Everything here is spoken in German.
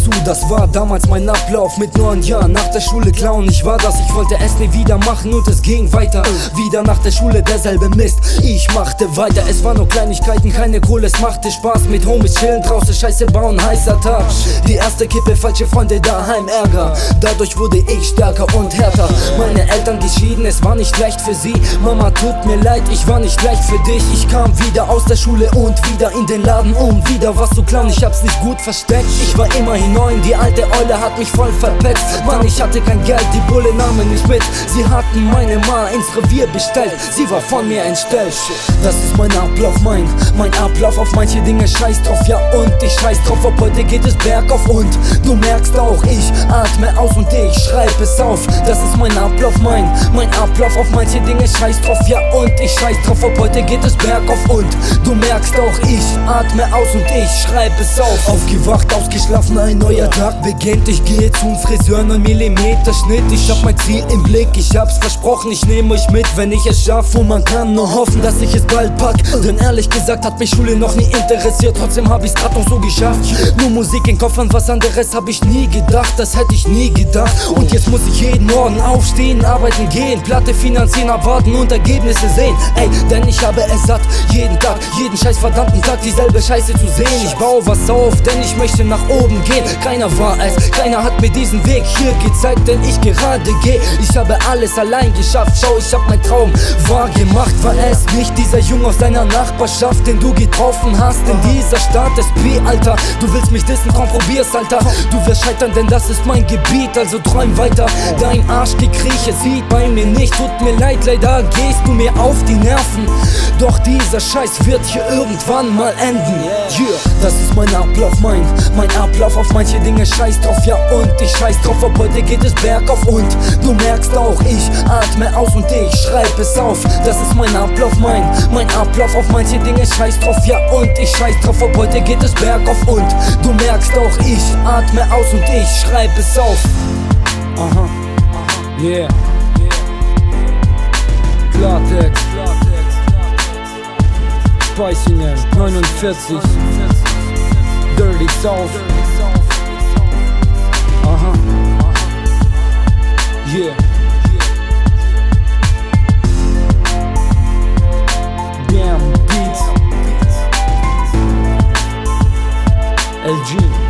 zu, das war damals mein Ablauf. Mit 9 Jahren nach der Schule klauen, ich war das. Ich wollte es nie wieder machen und es ging weiter. Wieder nach der Schule derselbe Mist, ich machte weiter. Es waren nur Kleinigkeiten, keine Kohle, es machte Spaß. Mit Homies chillen, draußen Scheiße bauen, heißer Tag. Die erste Kippe, falsche Freunde, daheim Ärger. Dadurch wurde ich stärker und härter. Meine Eltern geschieden, es war nicht leicht für sie. Mama, tut mir leid, ich war nicht leicht für dich. Ich kam wieder aus der Schule und wieder in den Laden, um wieder was zu klauen. Ich hab's nicht gut versteckt, ich war immerhin 9. Die alte Eule hat mich voll verpetzt. Mann, ich hatte kein Geld, die Bulle nahmen nicht mit. Sie hatten meine Ma ins Revier bestellt, sie war von mir entstellt. Das ist mein Ablauf, mein Ablauf. Auf manche Dinge scheiß drauf, ja, und ich scheiß drauf. Ab heute geht es bergauf und du merkst auch, ich atme aus und ich schreib es auf. Das ist mein Ablauf, mein Ablauf. Auf manche Dinge scheiß drauf, ja, und ich scheiß drauf. Ab heute geht es bergauf und du merkst auch, ich atme aus und ich schreib es auf. Aufgewacht, ausgeschlafen, ein neuer Tag beginnt. Ich gehe zum Friseur, 9 mm Schnitt. Ich hab mein Ziel im Blick, ich hab's versprochen, ich nehm euch mit, wenn ich es schaff. Und man kann nur hoffen, dass ich es bald pack. Denn ehrlich gesagt hat mich Schule noch nie interessiert. Trotzdem hab ich's grad noch so geschafft. Nur Musik im Kopf, an was anderes hab ich nie gedacht. Das hätte ich nie gedacht. Und jetzt muss ich jeden Morgen aufstehen, arbeiten gehen, Platte finanzieren, abwarten und Ergebnisse sehen. Ey, denn ich habe es satt, jeden Tag, jeden scheiß verdammten Tag dieselbe Scheiße zu sehen. Ich baue was auf, denn ich möchte nach oben gehen. Keiner war es, keiner hat mir diesen Weg hier gezeigt, denn ich gerade gehe. Ich habe alles allein geschafft, schau, ich hab meinen Traum wahr gemacht. War es nicht dieser Junge aus deiner Nachbarschaft, den du getroffen hast in dieser Stadt SP, Alter? Du willst mich dissen, komm, probier's, Alter. Du wirst scheitern, denn das ist mein Gebiet, also träum weiter. Dein Arschgekrieche sieht bei mir nicht, tut mir leid, leider gehst du mir auf die Nerven. Doch dieser Scheiß wird hier irgendwann mal enden. Yeah, das ist mein Ablauf, mein Ablauf. Auf manche Dinge scheiß drauf, ja, und ich scheiß drauf. Ab heute geht es bergauf und du merkst auch, ich atme aus und ich schreib es auf. Das ist mein Ablauf, mein Ablauf. Auf manche Dinge scheiß drauf, ja, und ich scheiß drauf. Ab heute geht es bergauf und du merkst auch, ich atme aus und ich schreib es auf. Aha, yeah. Klartext, Speisingen 49, Dirty South. Aha, yeah. Damn Beats, LG.